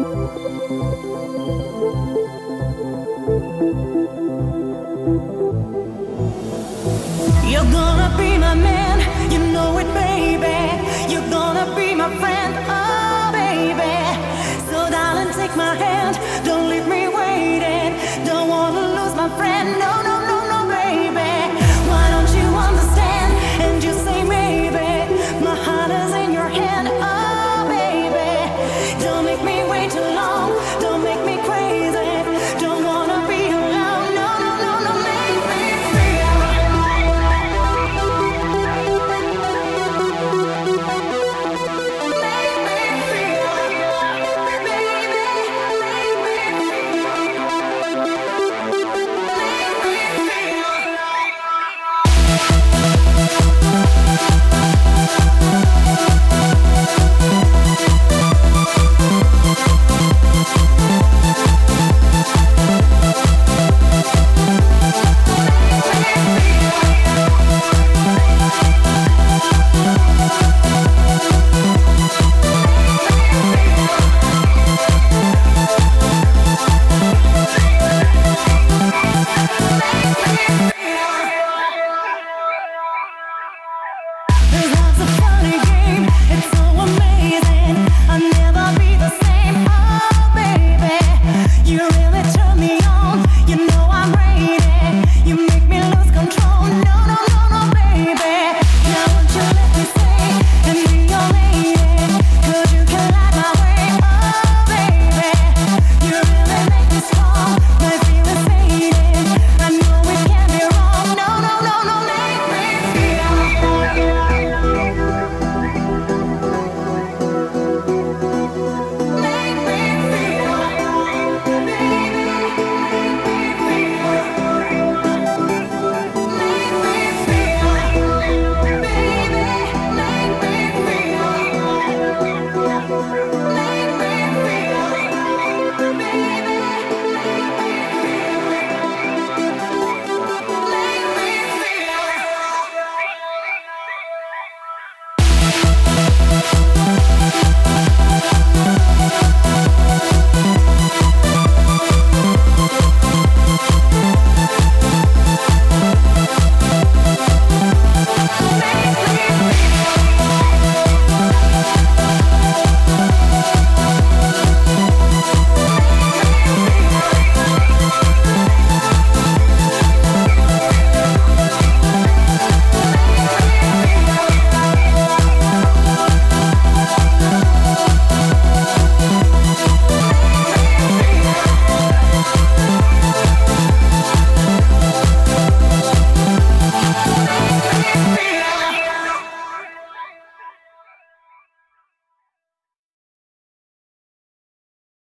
You're gonna be my man, you know it, baby. You're gonna be my friend, oh, baby. So, darling, take my hand, don't leave me waiting. Don't wanna lose my friend, no, no, no, no, baby. Why don't you understand and just say maybe? My heart is in your hand, oh, baby. Don't make me wait too long, don't make me crazy. Don't wanna be alone, no, no, no, no, make me feel. This love's a funny game, it's so amazing. I'll never be the same, oh baby. You really turn me on, you know I'm ready. You make me lose control.